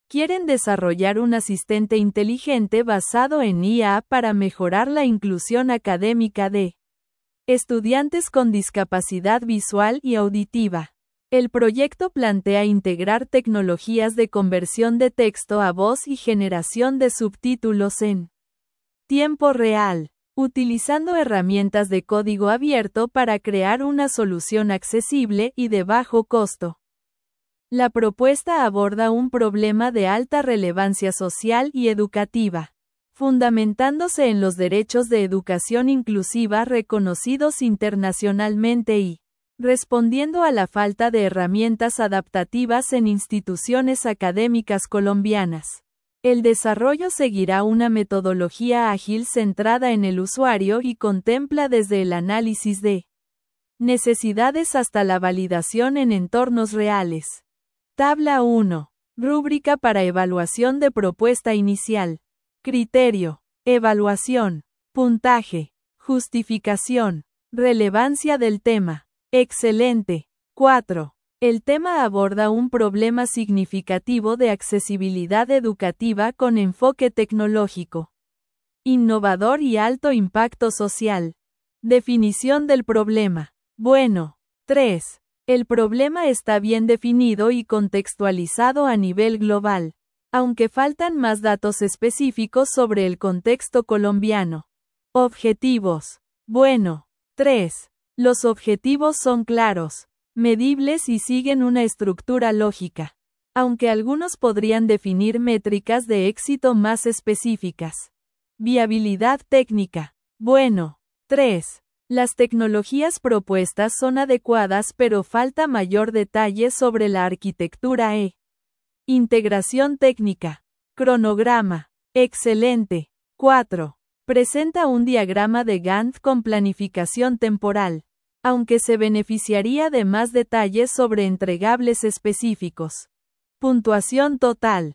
Quieren desarrollar un asistente inteligente basado en IA para mejorar la inclusión académica de estudiantes con discapacidad visual y auditiva. El proyecto plantea integrar tecnologías de conversión de texto a voz y generación de subtítulos en tiempo real, utilizando herramientas de código abierto para crear una solución accesible y de bajo costo. La propuesta aborda un problema de alta relevancia social y educativa, fundamentándose en los derechos de educación inclusiva reconocidos internacionalmente y respondiendo a la falta de herramientas adaptativas en instituciones académicas colombianas. El desarrollo seguirá una metodología ágil centrada en el usuario y contempla desde el análisis de necesidades hasta la validación en entornos reales. Tabla 1. Rúbrica para evaluación de propuesta inicial. Criterio. Evaluación. Puntaje. Justificación. Relevancia del tema. Excelente. 4. El tema aborda un problema significativo de accesibilidad educativa con enfoque tecnológico, innovador y alto impacto social. Definición del problema. Bueno. 3. El problema está bien definido y contextualizado a nivel global, aunque faltan más datos específicos sobre el contexto colombiano. Objetivos. Bueno. 3. Los objetivos son claros, medibles y siguen una estructura lógica, aunque algunos podrían definir métricas de éxito más específicas. Viabilidad técnica. Bueno. 3. Las tecnologías propuestas son adecuadas pero falta mayor detalle sobre la arquitectura e integración técnica. Cronograma. Excelente. 4. Presenta un diagrama de Gantt con planificación temporal, aunque se beneficiaría de más detalles sobre entregables específicos. Puntuación total.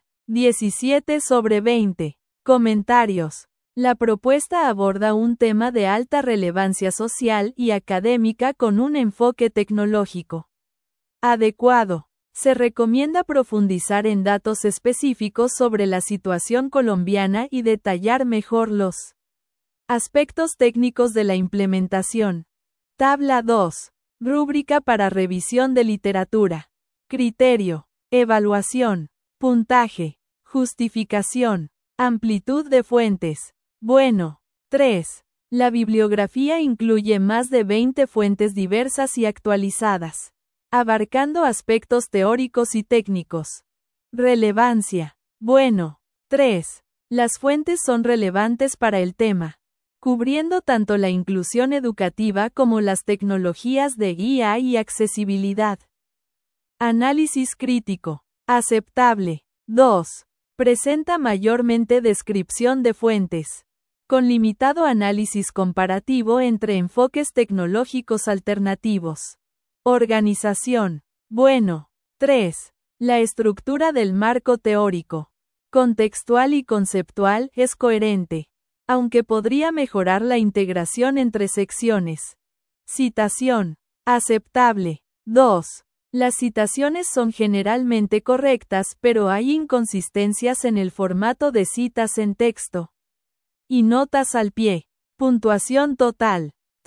17/20. Comentarios. La propuesta aborda un tema de alta relevancia social y académica con un enfoque tecnológico adecuado. Se recomienda profundizar en datos específicos sobre la situación colombiana y detallar mejor los aspectos técnicos de la implementación. Tabla 2. Rúbrica para revisión de literatura. Criterio. Evaluación. Puntaje. Justificación. Amplitud de fuentes. Bueno. 3. La bibliografía incluye más de 20 fuentes diversas y actualizadas, abarcando aspectos teóricos y técnicos. Relevancia. Bueno. 3. Las fuentes son relevantes para el tema, cubriendo tanto la inclusión educativa como las tecnologías de IA y accesibilidad. Análisis crítico. Aceptable. 2. Presenta mayormente descripción de fuentes, con limitado análisis comparativo entre enfoques tecnológicos alternativos. Organización. Bueno. 3. La estructura del marco teórico, contextual y conceptual es coherente, aunque podría mejorar la integración entre secciones. Citación. Aceptable. 2. Las citaciones son generalmente correctas, pero hay inconsistencias en el formato de citas en texto y notas al pie. Puntuación total.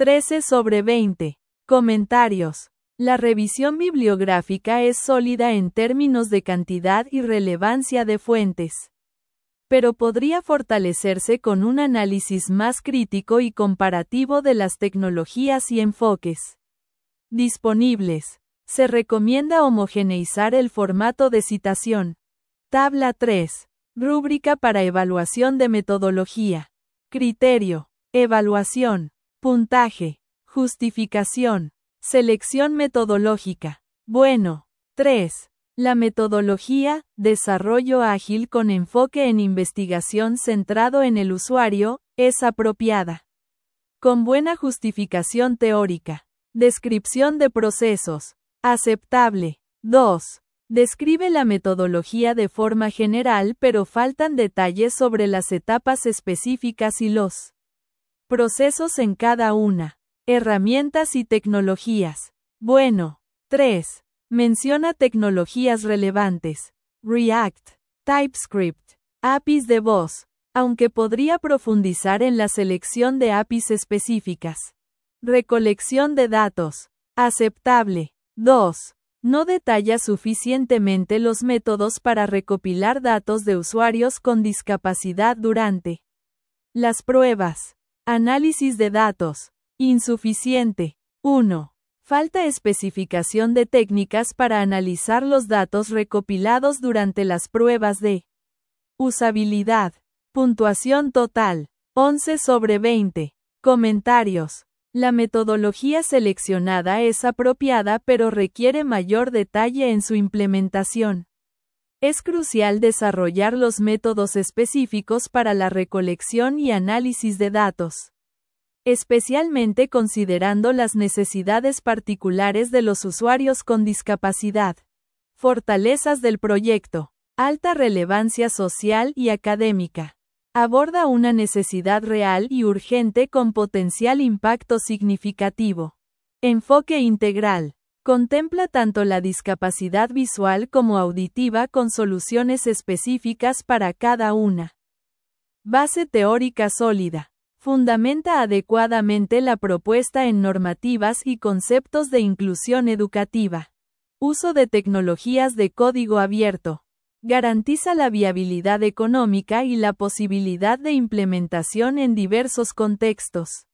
13/20. Comentarios. La revisión bibliográfica es sólida en términos de cantidad y relevancia de fuentes, pero podría fortalecerse con un análisis más crítico y comparativo de las tecnologías y enfoques disponibles. Se recomienda homogeneizar el formato de citación. Tabla 3. Rúbrica para evaluación de metodología. Criterio. Evaluación. Puntaje. Justificación. Selección metodológica. Bueno. 3. La metodología, desarrollo ágil con enfoque en investigación centrado en el usuario, es apropiada, con buena justificación teórica. Descripción de procesos. Aceptable. 2. Describe la metodología de forma general, pero faltan detalles sobre las etapas específicas y los procesos en cada una. Herramientas y tecnologías. Bueno. 3. Menciona tecnologías relevantes. React, TypeScript. APIs de voz. Aunque podría profundizar en la selección de APIs específicas. Recolección de datos. Aceptable. 2. No detalla suficientemente los métodos para recopilar datos de usuarios con discapacidad durante las pruebas. Análisis de datos. Insuficiente. 1. Falta especificación de técnicas para analizar los datos recopilados durante las pruebas de usabilidad. Puntuación total. 11/20. Comentarios. La metodología seleccionada es apropiada pero requiere mayor detalle en su implementación. Es crucial desarrollar los métodos específicos para la recolección y análisis de datos, especialmente considerando las necesidades particulares de los usuarios con discapacidad. Fortalezas del proyecto. Alta relevancia social y académica. Aborda una necesidad real y urgente con potencial impacto significativo. Enfoque integral. Contempla tanto la discapacidad visual como auditiva con soluciones específicas para cada una. Base teórica sólida. Fundamenta adecuadamente la propuesta en normativas y conceptos de inclusión educativa. Uso de tecnologías de código abierto. Garantiza la viabilidad económica y la posibilidad de implementación en diversos contextos.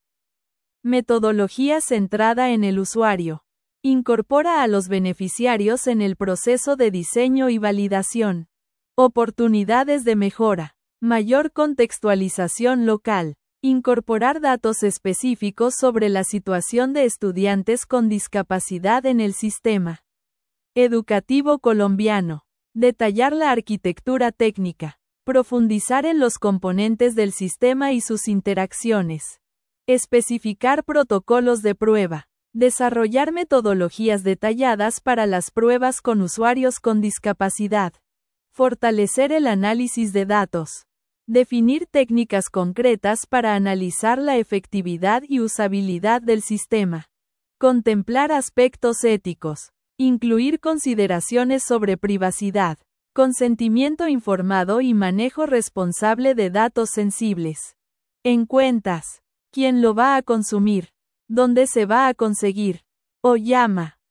Metodología centrada en el usuario. Incorpora a los beneficiarios en el proceso de diseño y validación. Oportunidades de mejora. Mayor contextualización local. Incorporar datos específicos sobre la situación de estudiantes con discapacidad en el sistema educativo colombiano. Detallar la arquitectura técnica. Profundizar en los componentes del sistema y sus interacciones. Especificar protocolos de prueba. Desarrollar metodologías detalladas para las pruebas con usuarios con discapacidad. Fortalecer el análisis de datos. Definir técnicas concretas para analizar la efectividad y usabilidad del sistema. Contemplar aspectos éticos. Incluir consideraciones sobre privacidad, consentimiento informado y manejo responsable de datos sensibles. En cuentas. ¿Quién lo va a consumir? ¿Dónde se va a conseguir? Oyama.